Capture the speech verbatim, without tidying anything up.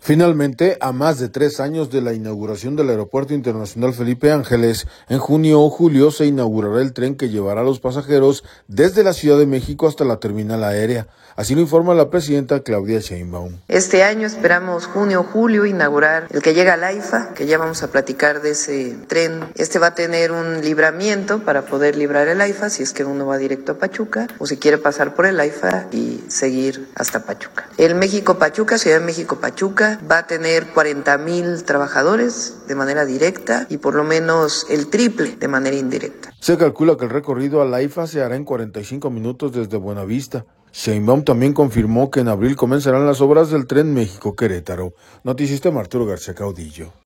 Finalmente, a más de tres años de la inauguración del Aeropuerto Internacional Felipe Ángeles, en junio o julio se inaugurará el tren que llevará a los pasajeros desde la Ciudad de México hasta la terminal aérea. Así lo informa la presidenta Claudia Sheinbaum. Este año esperamos junio o julio inaugurar el que llega al AIFA, que ya vamos a platicar de ese tren. Este va a tener un libramiento para poder librar el AIFA si es que uno va directo a Pachuca o si quiere pasar por el AIFA y seguir hasta Pachuca. El México-Pachuca, Ciudad de México-Pachuca, va a tener cuarenta mil trabajadores de manera directa y por lo menos el triple de manera indirecta. Se calcula que el recorrido al AIFA se hará en cuarenta y cinco minutos desde Buenavista. Sheinbaum también confirmó que en abril comenzarán las obras del tren México-Querétaro. Noticista Arturo García Caudillo.